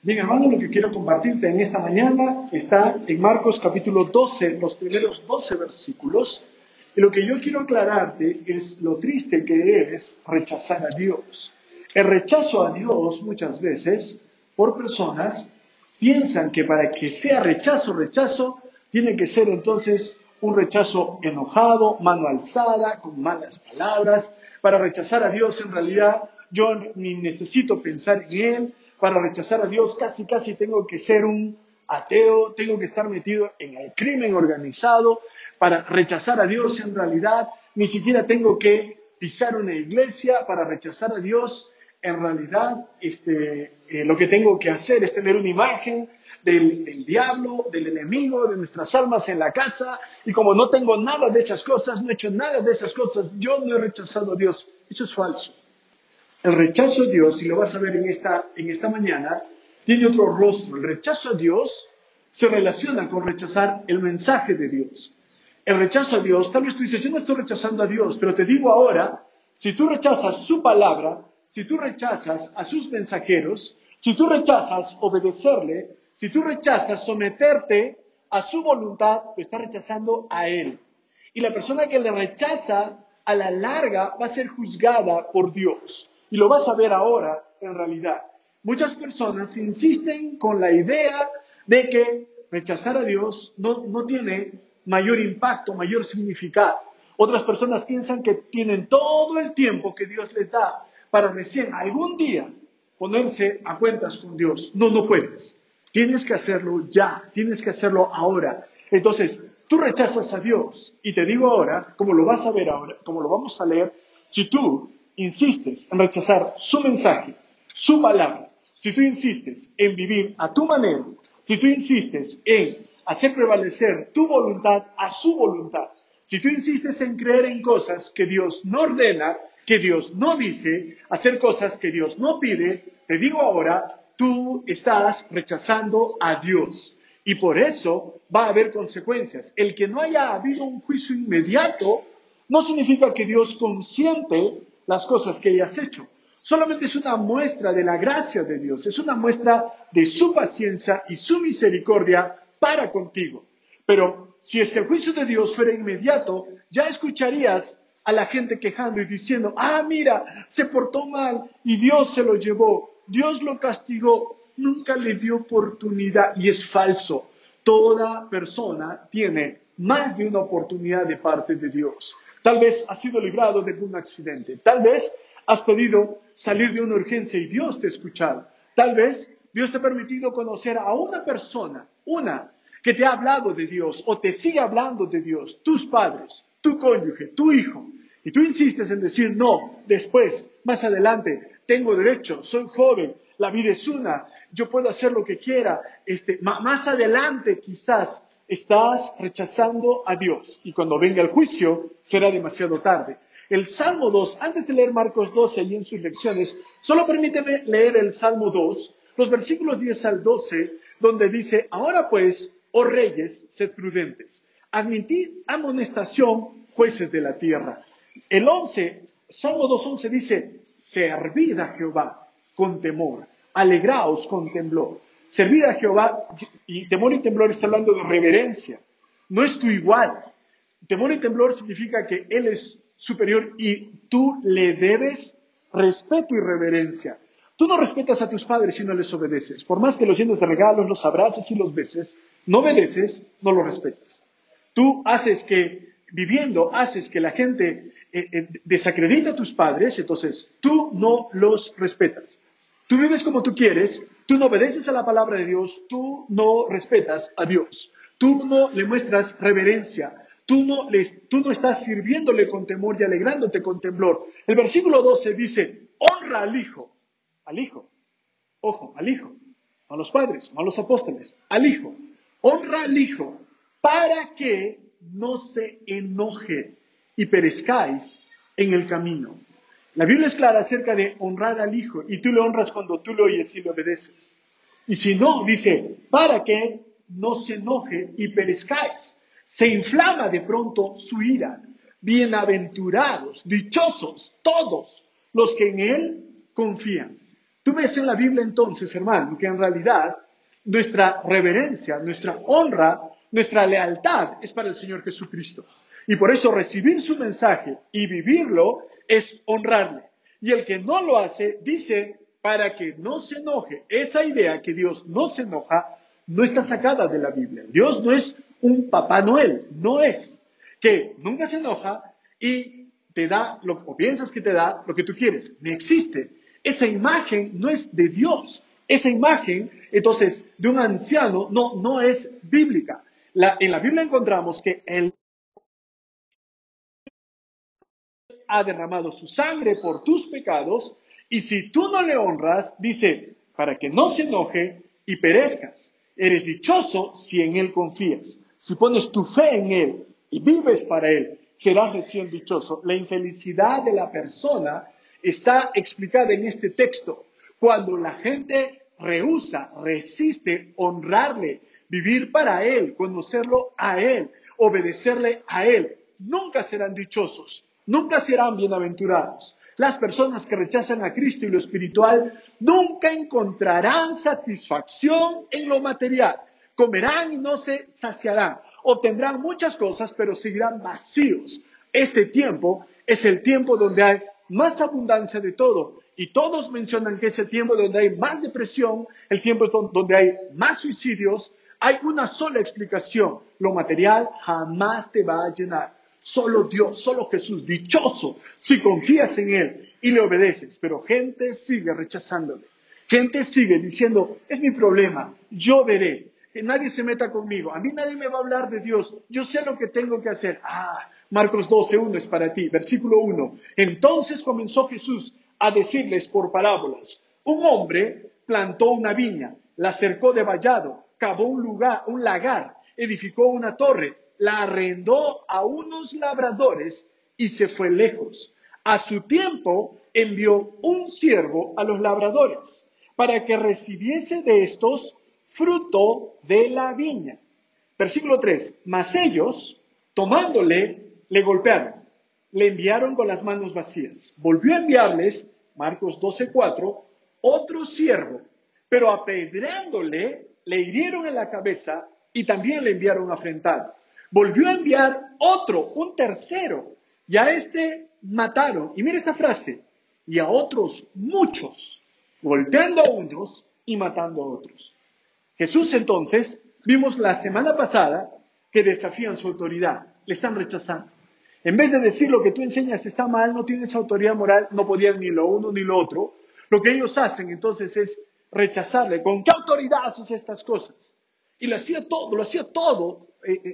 Bien, hermano, lo que quiero compartirte en esta mañana está en Marcos capítulo 12, los primeros 12 versículos. Y lo que yo quiero aclararte es lo triste que es rechazar a Dios. El rechazo a Dios muchas veces, por personas, piensan que para que sea rechazo, tiene que ser entonces un rechazo enojado, mano alzada, con malas palabras. Para rechazar a Dios, en realidad, yo ni necesito pensar en Él. Para rechazar a Dios, casi tengo que ser un ateo, tengo que estar metido en el crimen organizado. Para rechazar a Dios, en realidad, ni siquiera tengo que pisar una iglesia. Para rechazar a Dios, en realidad, lo que tengo que hacer es tener una imagen del diablo, del enemigo, de nuestras almas en la casa. Y como no tengo nada de esas cosas, no he hecho nada de esas cosas, yo no he rechazado a Dios. Eso es falso. El rechazo a Dios, y lo vas a ver en esta mañana, tiene otro rostro. El rechazo a Dios se relaciona con rechazar el mensaje de Dios. El rechazo a Dios, tal vez tú dices, yo no estoy rechazando a Dios, pero te digo ahora, si tú rechazas su palabra, si tú rechazas a sus mensajeros, si tú rechazas obedecerle, si tú rechazas someterte a su voluntad, lo estás rechazando a Él. Y la persona que le rechaza, a la larga, va a ser juzgada por Dios. Y lo vas a ver ahora, en realidad. Muchas personas insisten con la idea de que rechazar a Dios no tiene mayor impacto, mayor significado. Otras personas piensan que tienen todo el tiempo que Dios les da para recién algún día ponerse a cuentas con Dios. No puedes. Tienes que hacerlo ya, tienes que hacerlo ahora. Entonces, tú rechazas a Dios, y te digo ahora, como lo vas a ver ahora, como lo vamos a leer, si tú insistes en rechazar su mensaje, su palabra, si tú insistes en vivir a tu manera, si tú insistes en hacer prevalecer tu voluntad a su voluntad, si tú insistes en creer en cosas que Dios no ordena, que Dios no dice, hacer cosas que Dios no pide, te digo ahora, tú estás rechazando a Dios. Y por eso va a haber consecuencias. El que no haya habido un juicio inmediato no significa que Dios consiente las cosas que hayas hecho. Solamente es una muestra de la gracia de Dios, es una muestra de su paciencia y su misericordia para contigo. Pero si es que el juicio de Dios fuera inmediato, ya escucharías a la gente quejando y diciendo, mira, se portó mal y Dios se lo llevó, Dios lo castigó, nunca le dio oportunidad. Y es falso. Toda persona tiene más de una oportunidad de parte de Dios. Tal vez has sido librado de un accidente, tal vez has podido salir de una urgencia y Dios te ha escuchado. Tal vez Dios te ha permitido conocer a una persona, que te ha hablado de Dios o te sigue hablando de Dios, tus padres, tu cónyuge, tu hijo, y tú insistes en decir no, después, más adelante, tengo derecho, soy joven, la vida es una, yo puedo hacer lo que quiera, más adelante quizás estás rechazando a Dios y cuando venga el juicio será demasiado tarde. El Salmo 2, antes de leer Marcos 12 y en sus lecciones, solo permíteme leer el Salmo 2, los versículos 10 al 12, donde dice, ahora pues, oh reyes, sed prudentes, admitid amonestación, jueces de la tierra. El 11, Salmo 2:11 dice, servid a Jehová con temor, alegraos con temblor. Servid a Jehová, y temor y temblor está hablando de reverencia, no es tu igual. Temor y temblor significa que Él es superior y tú le debes respeto y reverencia. Tú no respetas a tus padres si no les obedeces. Por más que los llenes de regalos, los abraces y los beses, no obedeces, no los respetas. Tú haces que la gente desacredite a tus padres, entonces tú no los respetas. Tú vives como tú quieres, tú no obedeces a la palabra de Dios, tú no respetas a Dios, tú no le muestras reverencia, tú no estás sirviéndole con temor y alegrándote con temblor. El versículo 12 dice, honra al Hijo, ojo, al Hijo, no a los padres, no a los apóstoles, al Hijo, honra al Hijo para que no se enoje y perezcáis en el camino. La Biblia es clara acerca de honrar al Hijo y tú le honras cuando tú le oyes y le obedeces. Y si no, dice, para que no se enoje y perezcáis. Se inflama de pronto su ira. Bienaventurados, dichosos, todos los que en Él confían. Tú ves en la Biblia entonces, hermano, que en realidad nuestra reverencia, nuestra honra, nuestra lealtad es para el Señor Jesucristo. Y por eso recibir su mensaje y vivirlo es honrarle. Y el que no lo hace, dice, para que no se enoje. Esa idea que Dios no se enoja, no está sacada de la Biblia. Dios no es un Papá Noel, no es. Que nunca se enoja y te da, o piensas que te da lo que tú quieres. No existe. Esa imagen no es de Dios. Esa imagen, entonces, de un anciano no es bíblica. En la Biblia encontramos que Él ha derramado su sangre por tus pecados, y si tú no le honras, dice, para que no se enoje y perezcas. Eres dichoso si en Él confías. Si pones tu fe en Él y vives para Él, serás recién dichoso. La infelicidad de la persona está explicada en este texto. Cuando la gente rehúsa, resiste honrarle, vivir para Él, conocerlo a Él, obedecerle a Él, nunca serán dichosos, nunca serán bienaventurados. Las personas que rechazan a Cristo y lo espiritual nunca encontrarán satisfacción en lo material. Comerán y no se saciarán. Obtendrán muchas cosas, pero seguirán vacíos. Este tiempo es el tiempo donde hay más abundancia de todo. Y todos mencionan que es el tiempo donde hay más depresión, el tiempo donde hay más suicidios. Hay una sola explicación. Lo material jamás te va a llenar. Solo Dios, solo Jesús, dichoso si confías en Él y le obedeces. Pero gente sigue rechazándole. Gente sigue diciendo, es mi problema, yo veré. Que nadie se meta conmigo. A mí nadie me va a hablar de Dios. Yo sé lo que tengo que hacer. Marcos 12:1 es para ti. Versículo 1. Entonces comenzó Jesús a decirles por parábolas. Un hombre plantó una viña, la cercó de vallado, cavó un lagar, edificó una torre, la arrendó a unos labradores y se fue lejos. A su tiempo envió un siervo a los labradores para que recibiese de estos fruto de la viña. Versículo 3. Mas ellos, tomándole, le golpearon, le enviaron con las manos vacías. Volvió a enviarles, Marcos 12:4, otro siervo, pero apedreándole, le hirieron en la cabeza y también le enviaron afrentado. Volvió a enviar otro, un tercero, y a este mataron. Y mira esta frase, y a otros muchos, golpeando a unos y matando a otros. Jesús entonces, vimos la semana pasada que desafían su autoridad, le están rechazando. En vez de decir lo que tú enseñas está mal, no tienes autoridad moral, no podían ni lo uno ni lo otro, lo que ellos hacen entonces es rechazarle. ¿Con qué autoridad haces estas cosas? Y lo hacía todo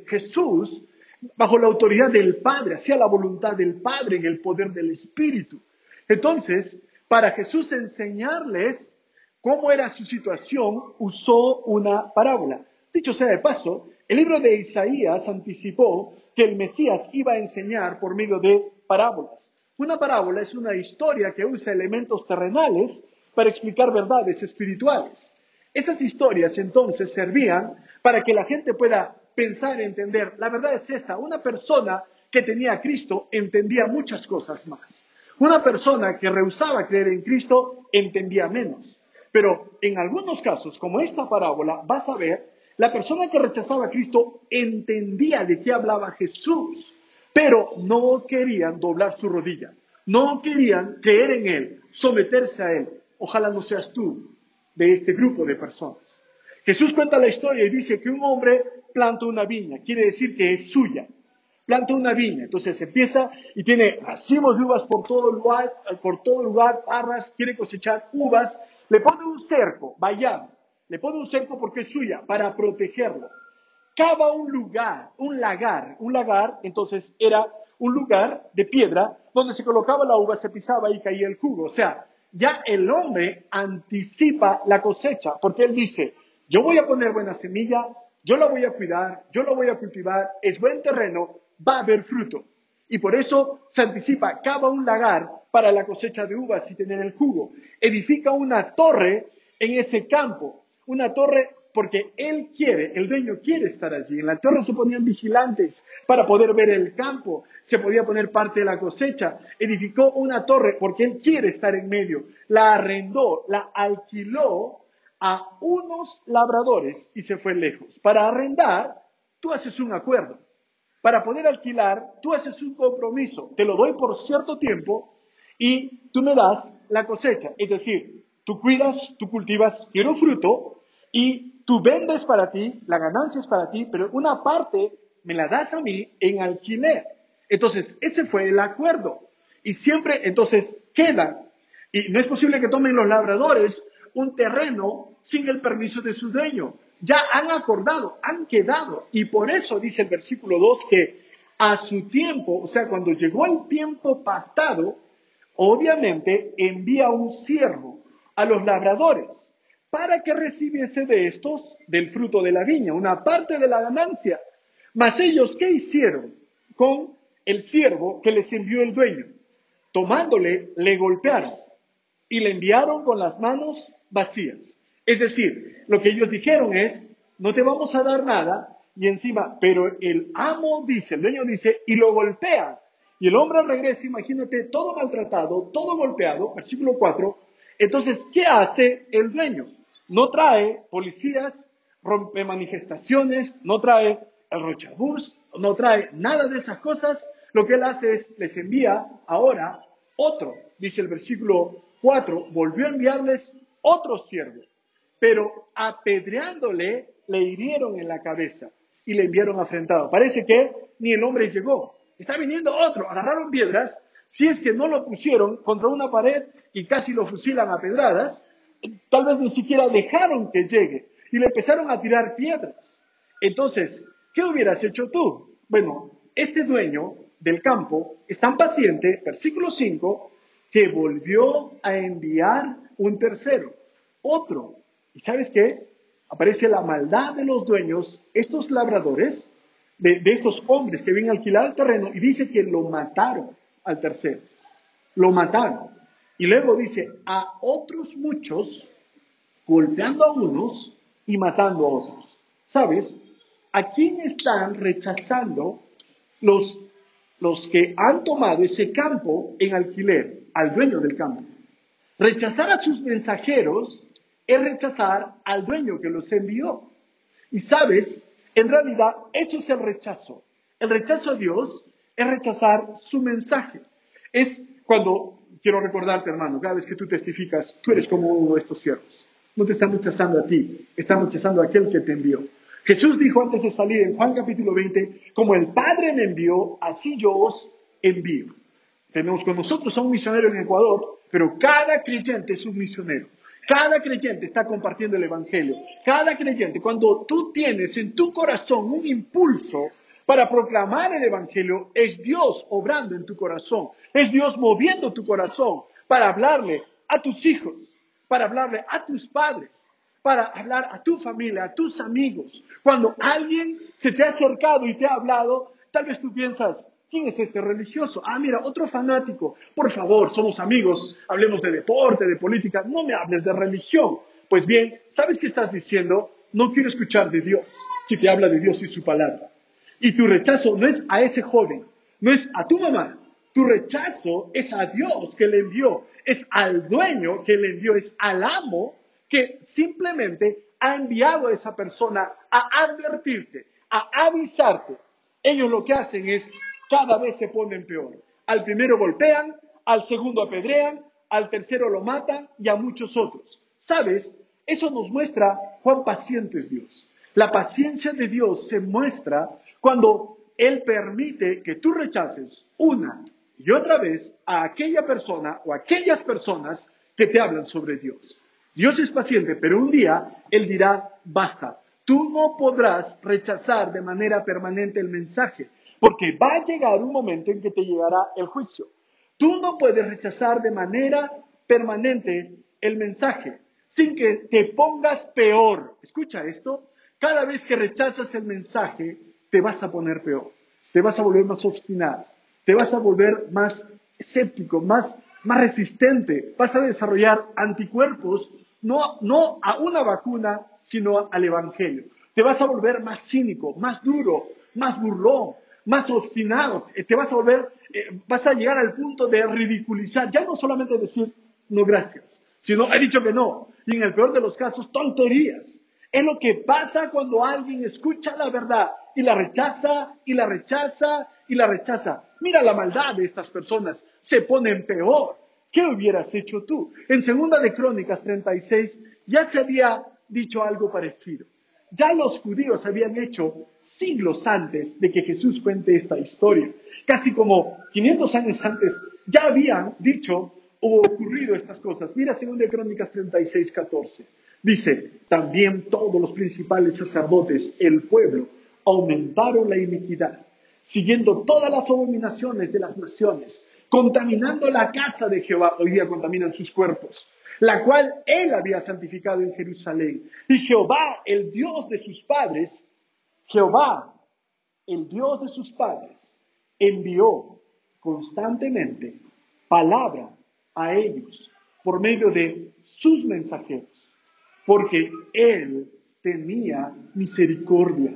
Jesús bajo la autoridad del Padre, hacía la voluntad del Padre en el poder del Espíritu. Entonces, para Jesús enseñarles cómo era su situación, usó una parábola. Dicho sea de paso, el libro de Isaías anticipó que el Mesías iba a enseñar por medio de parábolas. Una parábola es una historia que usa elementos terrenales para explicar verdades espirituales. Esas historias entonces servían para que la gente pueda pensar y entender. La verdad es esta, una persona que tenía a Cristo entendía muchas cosas más. Una persona que rehusaba creer en Cristo entendía menos. Pero en algunos casos, como esta parábola, vas a ver, la persona que rechazaba a Cristo entendía de qué hablaba Jesús, pero no querían doblar su rodilla, no querían creer en Él, someterse a Él. Ojalá no seas tú de este grupo de personas. Jesús cuenta la historia y dice que un hombre planta una viña, quiere decir que es suya. Planta una viña, entonces empieza y tiene racimos de uvas por todo lugar, parras, quiere cosechar uvas, le pone un cerco, vallado, le pone un cerco porque es suya, para protegerlo. Cava un lagar, entonces era un lugar de piedra donde se colocaba la uva, se pisaba y caía el jugo. O sea, ya el hombre anticipa la cosecha, porque él dice, yo voy a poner buena semilla, yo la voy a cuidar, yo la voy a cultivar, es buen terreno, va a haber fruto. Y por eso se anticipa, cava un lagar para la cosecha de uvas y tener el jugo. Edifica una torre en ese campo, una torre porque el dueño quiere estar allí. En la torre se ponían vigilantes para poder ver el campo, se podía poner parte de la cosecha. Edificó una torre porque él quiere estar en medio. La arrendó, la alquiló a unos labradores y se fue lejos. Para arrendar, tú haces un acuerdo. Para poder alquilar, tú haces un compromiso. Te lo doy por cierto tiempo y tú me das la cosecha. Es decir, tú cuidas, tú cultivas, quiero fruto y tú vendes para ti, la ganancia es para ti, pero una parte me la das a mí en alquiler. Entonces, ese fue el acuerdo. Y siempre, entonces, queda. Y no es posible que tomen los labradores un terreno sin el permiso de su dueño. Ya han acordado, han quedado. Y por eso dice el versículo 2 que a su tiempo, o sea, cuando llegó el tiempo pactado, obviamente envía un siervo a los labradores para que recibiese de estos del fruto de la viña, una parte de la ganancia. Mas ellos, ¿qué hicieron con el siervo que les envió el dueño? Tomándole, le golpearon y le enviaron con las manos vacías. Es decir, lo que ellos dijeron es, no te vamos a dar nada, y encima, pero el amo dice, el dueño dice, y lo golpea. Y el hombre regresa, imagínate, todo maltratado, todo golpeado, versículo 4. Entonces, ¿qué hace el dueño? No trae policías, rompe manifestaciones, no trae el rochabús, no trae nada de esas cosas. Lo que él hace es, les envía ahora otro, dice el versículo 4, volvió a enviarles otro siervo, pero apedreándole le hirieron en la cabeza y le enviaron afrentado. Parece que ni el hombre llegó. Está viniendo otro, agarraron piedras, si es que no lo pusieron contra una pared y casi lo fusilan a pedradas, tal vez ni siquiera dejaron que llegue y le empezaron a tirar piedras. Entonces, ¿qué hubieras hecho tú? Bueno, este dueño del campo es tan paciente, versículo 5, que volvió a enviar un tercero, otro. ¿Y sabes qué? Aparece la maldad de los dueños, estos labradores, de estos hombres que vienen a alquilar el terreno, y dice que lo mataron al tercero. Lo mataron. Y luego dice, a otros muchos, golpeando a unos y matando a otros. ¿Sabes? ¿A quién están rechazando los que han tomado ese campo en alquiler? Al dueño del campo. Rechazar a sus mensajeros es rechazar al dueño que los envió. Y sabes, en realidad eso es el rechazo. El rechazo a Dios es rechazar su mensaje. Es cuando, quiero recordarte hermano, cada vez que tú testificas, tú eres como uno de estos siervos. No te están rechazando a ti, están rechazando a aquel que te envió. Jesús dijo antes de salir en Juan capítulo 20, como el Padre me envió, así yo os envío. Tenemos con nosotros a un misionero en Ecuador, pero cada creyente es un misionero. Cada creyente está compartiendo el Evangelio. Cada creyente, cuando tú tienes en tu corazón un impulso para proclamar el Evangelio, es Dios obrando en tu corazón. Es Dios moviendo tu corazón para hablarle a tus hijos, para hablarle a tus padres, para hablar a tu familia, a tus amigos. Cuando alguien se te ha acercado y te ha hablado, tal vez tú piensas, ¿quién es este religioso? Ah, mira, otro fanático. Por favor, somos amigos, hablemos de deporte, de política, no me hables de religión. Pues bien, ¿sabes qué estás diciendo? No quiero escuchar de Dios, si te habla de Dios y su palabra. Y tu rechazo no es a ese joven, no es a tu mamá. Tu rechazo es a Dios que le envió, es al dueño que le envió, es al amo que simplemente ha enviado a esa persona a advertirte, a avisarte. Ellos lo que hacen es, cada vez se ponen peor. Al primero golpean, al segundo apedrean, al tercero lo matan y a muchos otros. ¿Sabes? Eso nos muestra cuán paciente es Dios. La paciencia de Dios se muestra cuando Él permite que tú rechaces una y otra vez a aquella persona o aquellas personas que te hablan sobre Dios. Dios es paciente, pero un día Él dirá, basta. Tú no podrás rechazar de manera permanente el mensaje, porque va a llegar un momento en que te llegará el juicio. Tú no puedes rechazar de manera permanente el mensaje, sin que te pongas peor. Escucha esto, cada vez que rechazas el mensaje, te vas a poner peor, te vas a volver más obstinado, te vas a volver más escéptico, más resistente, vas a desarrollar anticuerpos no a una vacuna, sino al Evangelio. Te vas a volver más cínico, más duro, más burlón, más obstinado. Te vas a volver, vas a llegar al punto de ridiculizar. Ya no solamente decir no gracias, sino he dicho que no. Y en el peor de los casos, tonterías. Es lo que pasa cuando alguien escucha la verdad y la rechaza, y la rechaza, y la rechaza. Mira la maldad de estas personas. Se ponen peor. ¿Qué hubieras hecho tú? En 2 de Crónicas 36 ya se había dicho algo parecido. Ya los judíos habían hecho siglos antes de que Jesús cuente esta historia. Casi como 500 años antes ya habían dicho o ocurrido estas cosas. Mira 2 de Crónicas 36, 14. Dice, también todos los principales sacerdotes, el pueblo, aumentaron la iniquidad, siguiendo todas las abominaciones de las naciones, contaminando la casa de Jehová, hoy día contaminan sus cuerpos, la cual él había santificado en Jerusalén. Y Jehová, el Dios de sus padres, Jehová, el Dios de sus padres, envió constantemente palabra a ellos por medio de sus mensajeros, porque él tenía misericordia.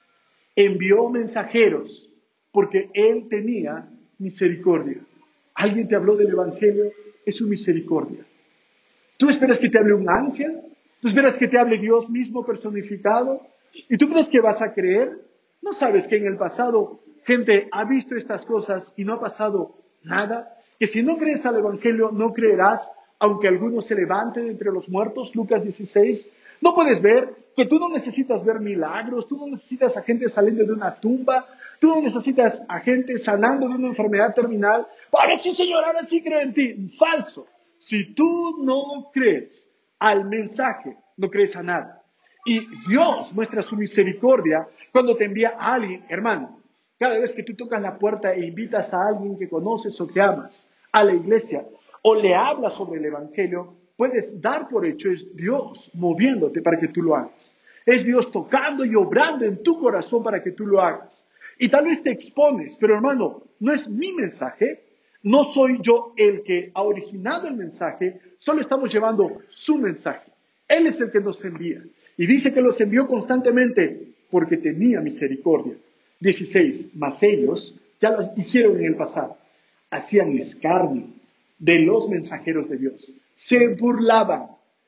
Envió mensajeros porque él tenía misericordia. ¿Alguien te habló del Evangelio? Es su misericordia. ¿Tú esperas que te hable un ángel? ¿Tú esperas que te hable Dios mismo personificado? ¿Y tú crees que vas a creer? ¿No sabes que en el pasado gente ha visto estas cosas y no ha pasado nada? Que si no crees al Evangelio no creerás, aunque algunos se levanten entre los muertos, Lucas 16. No puedes ver que tú no necesitas ver milagros, tú no necesitas a gente saliendo de una tumba, tú no necesitas a gente sanando de una enfermedad terminal. Ahora sí, Señor, ahora sí creo en ti. Falso. Si tú no crees al mensaje, no crees a nada. Y Dios muestra su misericordia cuando te envía a alguien, hermano. Cada vez que tú tocas la puerta e invitas a alguien que conoces o que amas a la iglesia o le hablas sobre el Evangelio, puedes dar por hecho es Dios moviéndote para que tú lo hagas. Es Dios tocando y obrando en tu corazón para que tú lo hagas. Y tal vez te expones, pero hermano, no es mi mensaje, no soy yo el que ha originado el mensaje, solo estamos llevando su mensaje. Él es el que nos envía. Y dice que los envió constantemente porque tenía misericordia. 16. Mas ellos ya lo hicieron en el pasado. Hacían escarnio de los mensajeros de Dios. Se burlaban.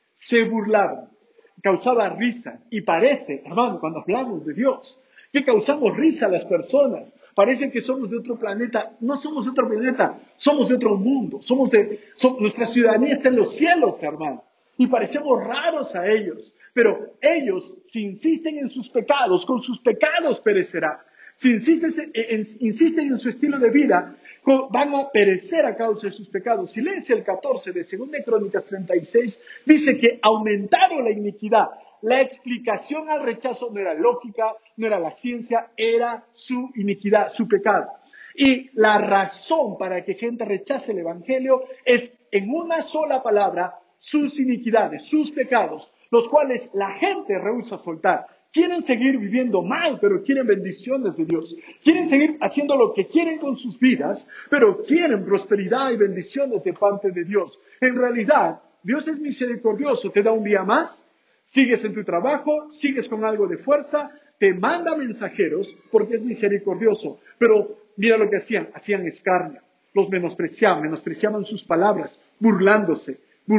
Causaba risa. Y parece, hermano, cuando hablamos de Dios, que causamos risa a las personas. Parece que somos de otro planeta. No somos de otro planeta, somos de otro mundo. Nuestra ciudadanía está en los cielos, hermano. Y parecemos raros a ellos. Pero ellos, si insisten en sus pecados, con sus pecados perecerá. Si insisten en su estilo de vida, van a perecer a causa de sus pecados. Si lees el 14 de 2 de Crónicas 36, dice que aumentaron la iniquidad. La explicación al rechazo no era lógica, no era la ciencia, era su iniquidad, su pecado. Y la razón para que gente rechace el Evangelio es en una sola palabra, sus iniquidades, sus pecados, los cuales la gente rehúsa soltar. Quieren seguir viviendo mal, pero quieren bendiciones de Dios. Quieren seguir haciendo lo que quieren con sus vidas, pero quieren prosperidad y bendiciones de parte de Dios. En realidad, Dios es misericordioso, te da un día más, sigues en tu trabajo, sigues con algo de fuerza, te manda mensajeros porque es misericordioso. Pero mira lo que hacían escarnio, los menospreciaban sus palabras, burlándose,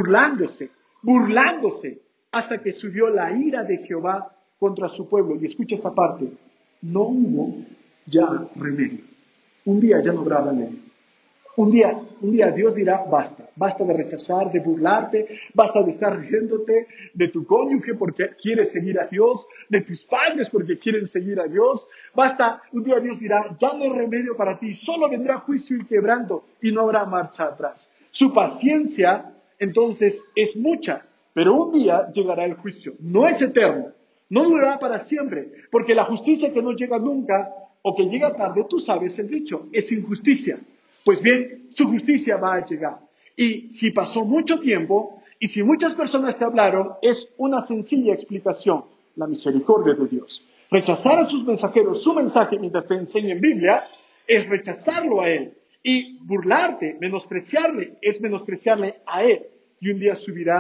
hasta que subió la ira de Jehová contra su pueblo. Y escucha esta parte, no hubo ya remedio. Un día ya no habrá remedio. Un día Dios dirá, basta de rechazar, de burlarte, basta de estar riéndote de tu cónyuge porque quieres seguir a Dios, de tus padres porque quieren seguir a Dios. Un día Dios dirá, ya no hay remedio para ti, solo vendrá juicio y quebranto y no habrá marcha atrás. Su paciencia, entonces, es mucha, pero un día llegará el juicio. No es eterno, no durará para siempre, porque la justicia que no llega nunca o que llega tarde, tú sabes el dicho, es injusticia. Pues bien, su justicia va a llegar. Y si pasó mucho tiempo, y si muchas personas te hablaron, es una sencilla explicación, la misericordia de Dios. Rechazar a sus mensajeros, su mensaje mientras te enseñen Biblia, es rechazarlo a Él. Y burlarte, menospreciarle, es menospreciarle a Él. Y un día subirá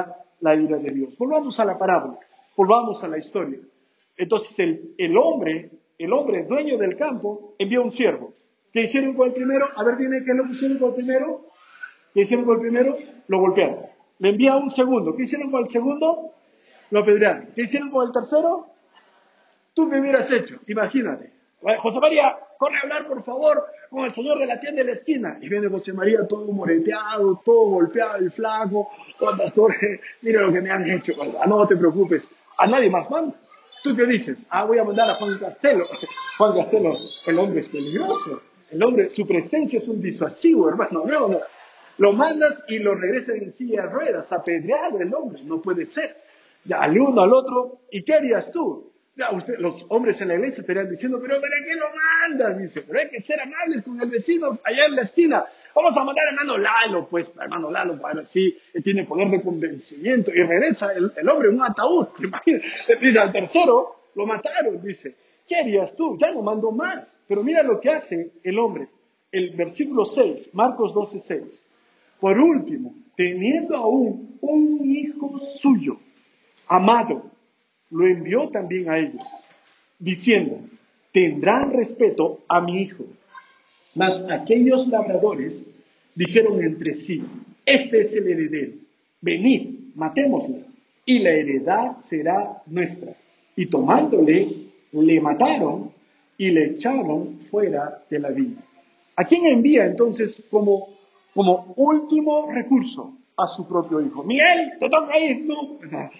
la ira de Dios. Volvamos a la parábola, volvamos a la historia. Entonces el hombre dueño del campo, envió un siervo. ¿Qué hicieron con el primero? A ver, dime, ¿qué es lo que hicieron con el primero? ¿Qué hicieron con el primero? Lo golpearon. Le envía un segundo. ¿Qué hicieron con el segundo? Lo apedrearon. ¿Qué hicieron con el tercero? ¿Tú qué hubieras hecho? Imagínate. José María, corre a hablar, por favor, con el señor de la tienda de la esquina. Y viene José María todo moreteado, todo golpeado, el flaco. Oh, pastor, mira lo que me han hecho. No te preocupes. A nadie más mandas. ¿Tú qué dices? Voy a mandar a Juan Castelo. Juan Castelo, el hombre es peligroso. El hombre, su presencia es un disuasivo, hermano. No. Lo mandas y lo regresas en silla de ruedas, apedreado el hombre. No puede ser. Ya, al uno, al otro. ¿Y qué harías tú? Ya, los hombres en la iglesia estarían diciendo, pero ¿para qué lo mandas? Dice, pero hay que ser amables con el vecino allá en la esquina. Vamos a mandar a hermano Lalo, pues, hermano Lalo, para ver si tiene poder de convencimiento. Y regresa el hombre en un ataúd. Imagínate, dice, al tercero lo mataron, dice. ¿Qué harías tú? Ya no mando más. Pero mira lo que hace el hombre. El versículo 6, Marcos 12:6. Por último, teniendo aún un hijo suyo, amado, lo envió también a ellos, diciendo, tendrán respeto a mi hijo. Mas aquellos labradores dijeron entre sí, este es el heredero, venid, matémosle, y la heredad será nuestra. Y tomándole, le mataron y le echaron fuera de la viña. ¿A quién envía entonces como último recurso? A su propio hijo. Miguel, te toca ir, no.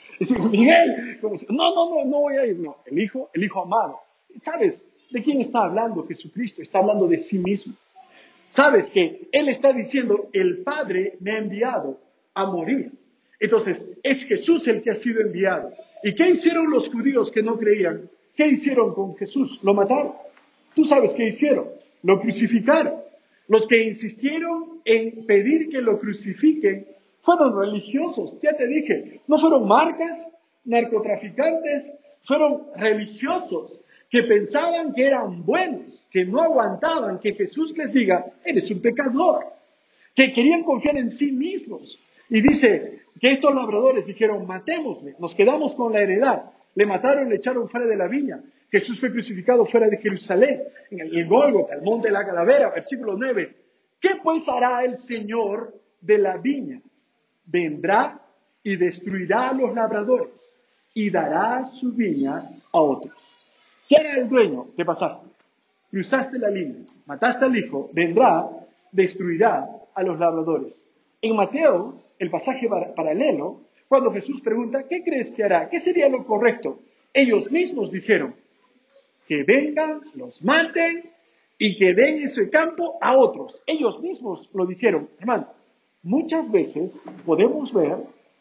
Miguel, no voy a ir, no. El hijo amado. ¿Sabes de quién está hablando Jesucristo? Está hablando de sí mismo. Sabes que Él está diciendo, el Padre me ha enviado a morir. Entonces, es Jesús el que ha sido enviado. ¿Y qué hicieron los judíos que no creían? ¿Qué hicieron con Jesús? Lo mataron. ¿Tú sabes qué hicieron? Lo crucificaron. Los que insistieron en pedir que lo crucifiquen fueron religiosos. Ya te dije, no fueron marcas, narcotraficantes, fueron religiosos que pensaban que eran buenos, que no aguantaban que Jesús les diga, eres un pecador, que querían confiar en sí mismos. Y dice que estos labradores dijeron, matémosle, nos quedamos con la heredad. Le mataron, le echaron fuera de la viña. Jesús fue crucificado fuera de Jerusalén, en el Gólgota, el monte de la calavera, versículo 9. ¿Qué pues hará el Señor de la viña? Vendrá y destruirá a los labradores y dará su viña a otros. ¿Qué hará el dueño? Te pasaste, cruzaste la línea, mataste al hijo, vendrá, destruirá a los labradores. En Mateo, el pasaje paralelo, cuando Jesús pregunta, ¿qué crees que hará? ¿Qué sería lo correcto? Ellos mismos dijeron, que vengan, los maten y que den ese campo a otros. Ellos mismos lo dijeron. Hermano, muchas veces podemos ver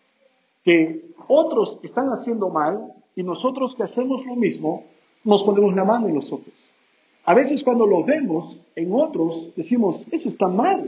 que otros están haciendo mal y nosotros que hacemos lo mismo, nos ponemos la mano en los ojos. A veces cuando lo vemos en otros, decimos, eso está mal.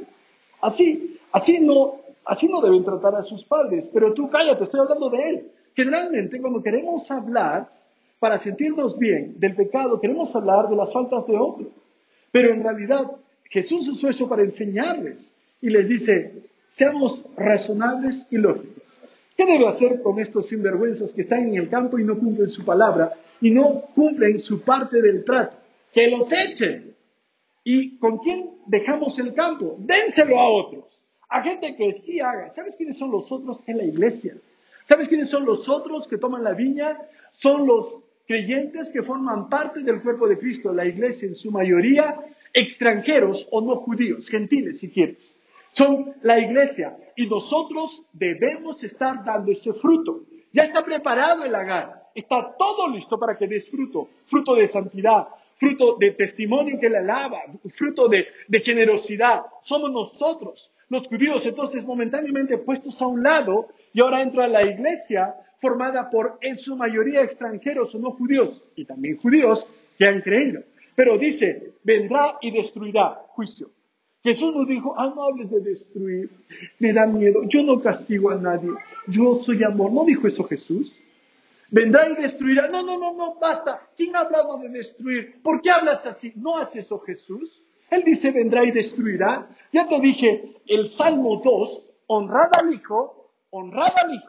Así no deben tratar a sus padres. Pero tú cállate, estoy hablando de él. Generalmente cuando queremos hablar, para sentirnos bien del pecado, queremos hablar de las faltas de otro. Pero en realidad Jesús usó eso para enseñarles y les dice, seamos razonables y lógicos. ¿Qué debe hacer con estos sinvergüenzas que están en el campo y no cumplen su palabra y no cumplen su parte del trato? Que los echen. ¿Y con quién dejamos el campo? Dénselo a otros, a gente que sí haga. ¿Sabes quiénes son los otros? En la iglesia. ¿Sabes quiénes son los otros que toman la viña? Son los creyentes que forman parte del cuerpo de Cristo, la iglesia en su mayoría, extranjeros o no judíos, gentiles si quieres. Son la iglesia y nosotros debemos estar dando ese fruto. Ya está preparado el lagar, está todo listo para que des fruto, fruto de santidad, fruto de testimonio que le alaba, fruto de generosidad. Somos nosotros, los judíos, entonces momentáneamente puestos a un lado, y ahora entra la iglesia formada por en su mayoría extranjeros o no judíos, y también judíos que han creído. Pero dice, vendrá y destruirá, juicio. Jesús nos dijo, no hables de destruir, me da miedo, yo no castigo a nadie, yo soy amor. ¿No dijo eso Jesús? Vendrá y destruirá. No, basta. ¿Quién ha hablado de destruir? ¿Por qué hablas así? ¿No hace eso Jesús? Él dice, vendrá y destruirá. Ya te dije, el Salmo 2, honrad al Hijo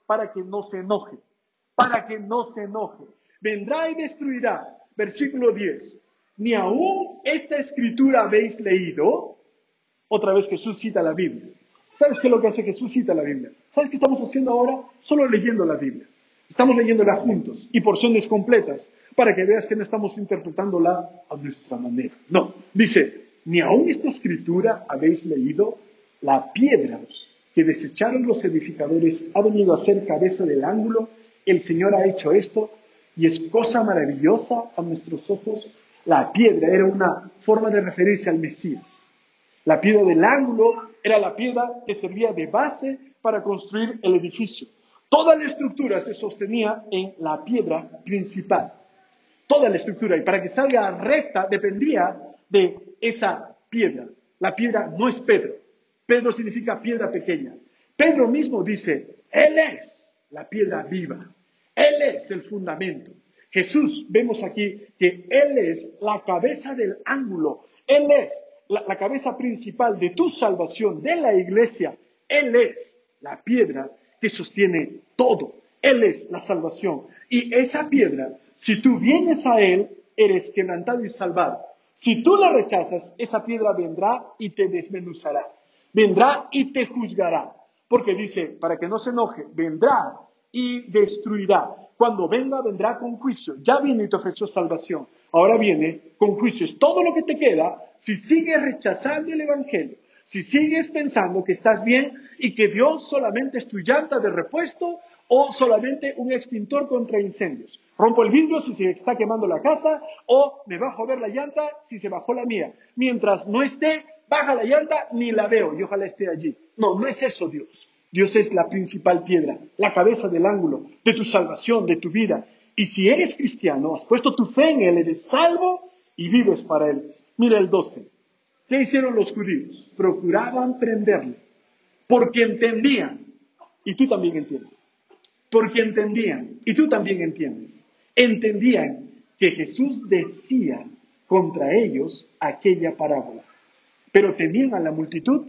para que no se enoje, para que no se enoje. Vendrá y destruirá. Versículo 10. Ni aún esta escritura habéis leído. Otra vez Jesús cita la Biblia. ¿Sabes qué es lo que hace Jesús? Cita la Biblia. ¿Sabes qué estamos haciendo ahora? Solo leyendo la Biblia. Estamos leyéndola juntos y porciones completas para que veas que no estamos interpretándola a nuestra manera. No, dice, ni aún esta escritura habéis leído, la piedra que desecharon los edificadores ha venido a ser cabeza del ángulo, el Señor ha hecho esto y es cosa maravillosa a nuestros ojos. La piedra era una forma de referirse al Mesías. La piedra del ángulo era la piedra que servía de base para construir el edificio. Toda la estructura se sostenía en la piedra principal. Toda la estructura. Y para que salga recta dependía de esa piedra. La piedra no es Pedro. Pedro significa piedra pequeña. Pedro mismo dice, Él es la piedra viva. Él es el fundamento. Jesús, vemos aquí que Él es la cabeza del ángulo. Él es la cabeza principal de tu salvación, de la iglesia. Él es la piedra que sostiene todo. Él es la salvación. Y esa piedra, si tú vienes a Él, eres quebrantado y salvado. Si tú la rechazas, esa piedra vendrá y te desmenuzará. Vendrá y te juzgará. Porque dice, para que no se enoje, vendrá y destruirá. Cuando venga, vendrá con juicio. Ya viene y te ofreció salvación. Ahora viene con juicio. Es todo lo que te queda si sigues rechazando el Evangelio. Si sigues pensando que estás bien y que Dios solamente es tu llanta de repuesto o solamente un extintor contra incendios. Rompo el vidrio si se está quemando la casa o me bajo a ver la llanta si se bajó la mía. Mientras no esté, baja la llanta, ni la veo y ojalá esté allí. No, no es eso Dios. Dios es la principal piedra, la cabeza del ángulo de tu salvación, de tu vida. Y si eres cristiano, has puesto tu fe en Él, eres salvo y vives para Él. Mira el 12. ¿Qué hicieron los judíos? Procuraban prenderle, porque entendían, y tú también entiendes, porque entendían, y tú también entiendes, entendían que Jesús decía contra ellos aquella parábola, pero temían a la multitud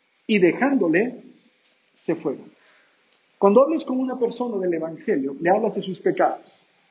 y dejándole, se fueron. Cuando hables con una persona del Evangelio, le hablas de sus pecados,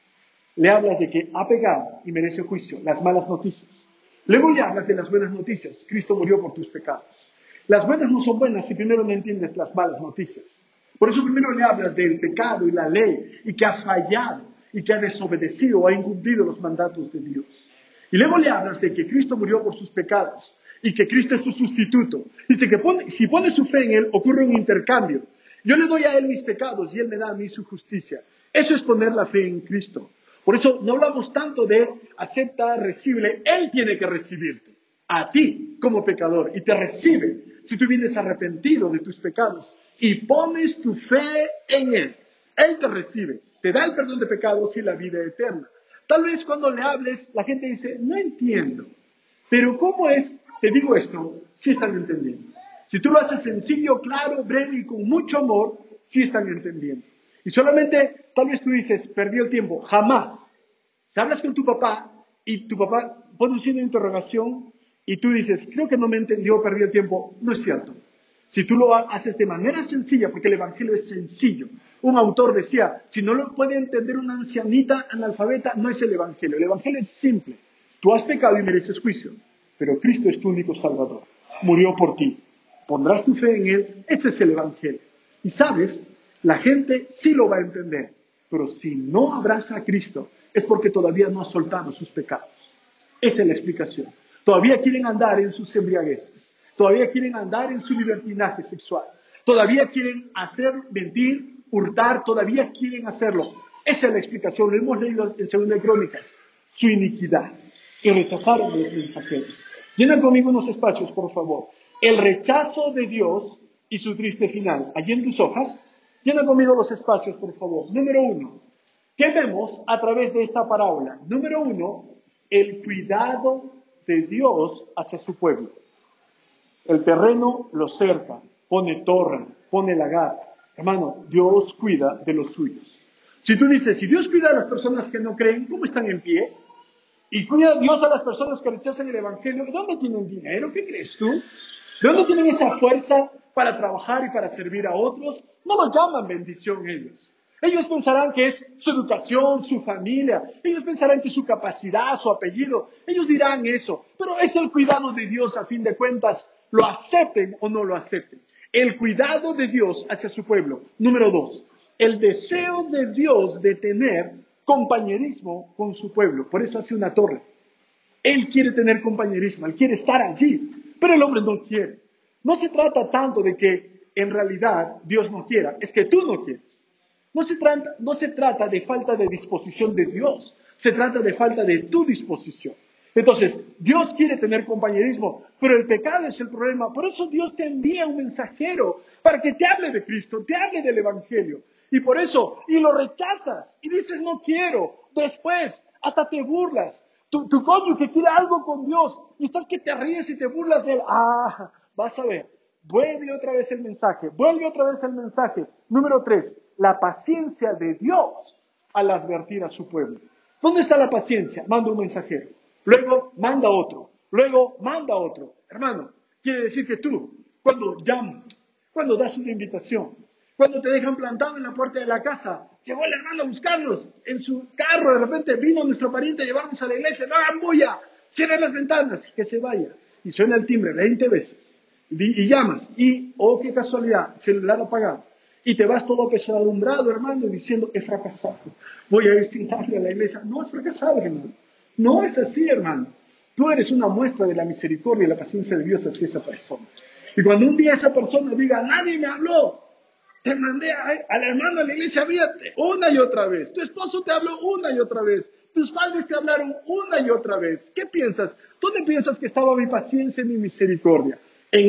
le hablas de que ha pecado y merece juicio, las malas noticias. Luego le hablas de las buenas noticias, Cristo murió por tus pecados. Las buenas no son buenas si primero no entiendes las malas noticias. Por eso primero le hablas del pecado y la ley, y que ha fallado, y que ha desobedecido o ha incumplido los mandatos de Dios. Y luego le hablas de que Cristo murió por sus pecados, y que Cristo es su sustituto. Dice que si pone su fe en Él, ocurre un intercambio. Yo le doy a Él mis pecados y Él me da a mí su justicia. Eso es poner la fe en Cristo. Por eso no hablamos tanto de acepta, recibe. Él tiene que recibirte, a ti como pecador, y te recibe si tú vienes arrepentido de tus pecados y pones tu fe en Él. Él te recibe, te da el perdón de pecados y la vida eterna. Tal vez cuando le hables, la gente dice, no entiendo. Pero ¿cómo es? Te digo esto, sí están entendiendo. Si tú lo haces sencillo, claro, breve y con mucho amor, sí están entendiendo. Y solamente, tal vez tú dices, perdí el tiempo. Jamás. Si hablas con tu papá y tu papá pone un signo de interrogación y tú dices, creo que no me entendió, perdí el tiempo, no es cierto. Si tú lo haces de manera sencilla, porque el Evangelio es sencillo. Un autor decía, si no lo puede entender una ancianita analfabeta, no es el Evangelio. El Evangelio es simple. Tú has pecado y mereces juicio, pero Cristo es tu único Salvador. Murió por ti. Pondrás tu fe en Él. Ese es el Evangelio. Y sabes, la gente sí lo va a entender, pero si no abraza a Cristo, es porque todavía no ha soltado sus pecados. Esa es la explicación. Todavía quieren andar en sus embriagueces. Todavía quieren andar en su libertinaje sexual. Todavía quieren hacer, mentir, hurtar. Todavía quieren hacerlo. Esa es la explicación. Lo hemos leído en 2 Crónicas. Su iniquidad. Que rechazaron a los mensajeros. Llena conmigo unos espacios, por favor. El rechazo de Dios y su triste final. Allí en tus hojas. Llena conmigo los espacios, por favor. Número 1. ¿Qué vemos a través de esta parábola? Número 1, el cuidado de Dios hacia su pueblo. El terreno lo cerca, pone torre, pone lagar. Hermano, Dios cuida de los suyos. Si tú dices, si Dios cuida a las personas que no creen, ¿cómo están en pie? Y cuida a Dios a las personas que rechazan el Evangelio, ¿dónde tienen dinero? ¿Qué crees tú? ¿De dónde tienen esa fuerza para trabajar y para servir a otros? No lo llaman bendición ellos. Ellos pensarán que es su educación, su familia. Ellos pensarán que es su capacidad, su apellido. Ellos dirán eso. Pero es el cuidado de Dios a fin de cuentas, lo acepten o no lo acepten. El cuidado de Dios hacia su pueblo. Número 2, el deseo de Dios de tener compañerismo con su pueblo. Por eso hace una torre. Él quiere tener compañerismo, él quiere estar allí, pero el hombre no quiere. No se trata tanto de que en realidad Dios no quiera, es que tú no quieres. No se trata de falta de disposición de Dios, se trata de falta de tu disposición. Entonces, Dios quiere tener compañerismo, pero el pecado es el problema. Por eso Dios te envía un mensajero para que te hable de Cristo, te hable del Evangelio. Y por eso, y lo rechazas, y dices no quiero. Después, hasta te burlas. Tu cónyuge quiere algo con Dios, y estás que te ríes y te burlas de él. Ah, vas a ver. Vuelve otra vez el mensaje, vuelve otra vez el mensaje. Número 3, la paciencia de Dios al advertir a su pueblo. ¿Dónde está la paciencia? Manda un mensajero. Luego manda otro. Luego manda otro. Hermano, quiere decir que tú, cuando llamas, cuando das una invitación, cuando te dejan plantado en la puerta de la casa, llegó el hermano a buscarnos en su carro, de repente vino nuestro pariente a llevarnos a la iglesia, no hagan bulla, cierren las ventanas, que se vaya. Y suena el timbre 20 veces. Y llamas, y, oh, qué casualidad, celular apagado. Y te vas todo apesadumbrado, hermano, diciendo, he fracasado. Voy a ir sin darle a la iglesia. No has fracasado, hermano. No es así, hermano. Tú eres una muestra de la misericordia y la paciencia de Dios hacia esa persona. Y cuando un día esa persona diga, nadie me habló, te mandé al hermano a la iglesia, fíjate, una y otra vez. Tu esposo te habló una y otra vez. Tus padres te hablaron una y otra vez. ¿Qué piensas? ¿Dónde piensas que estaba mi paciencia y mi misericordia?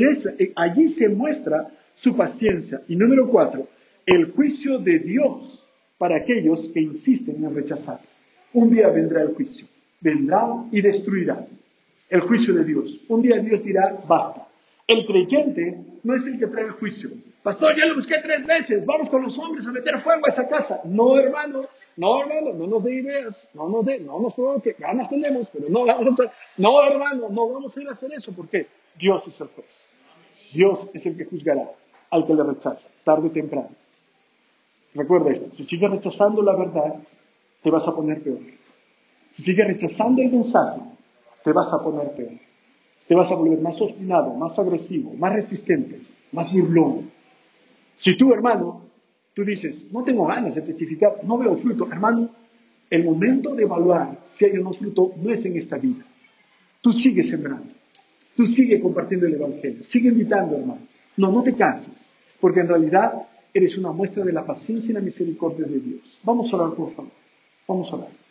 Allí se muestra su paciencia. Y número 4, el juicio de Dios para aquellos que insisten en rechazar. Un día vendrá el juicio. Vendrá y destruirá. El juicio de Dios. Un día Dios dirá, basta. El creyente no es el que trae el juicio. Pastor, ya lo busqué 3 veces. Vamos con los hombres a meter fuego a esa casa. No, hermano. No, hermano, no nos dé ideas. No nos provoque. Ganas tenemos, pero no vamos a... No, hermano, no vamos a ir a hacer eso. ¿Por qué? Dios es el juez. Dios es el que juzgará al que le rechaza, tarde o temprano. Recuerda esto, si sigues rechazando la verdad, te vas a poner peor. Si sigues rechazando el mensaje, te vas a poner peor. Te vas a volver más obstinado, más agresivo, más resistente, más burlón. Si tú, hermano, tú dices, no tengo ganas de testificar, no veo fruto, hermano, el momento de evaluar si hay o no fruto no es en esta vida. Tú sigues sembrando, tú sigues compartiendo el Evangelio, sigue invitando, hermano. No te canses, porque en realidad eres una muestra de la paciencia y la misericordia de Dios. Vamos a orar, por favor. Vamos a orar.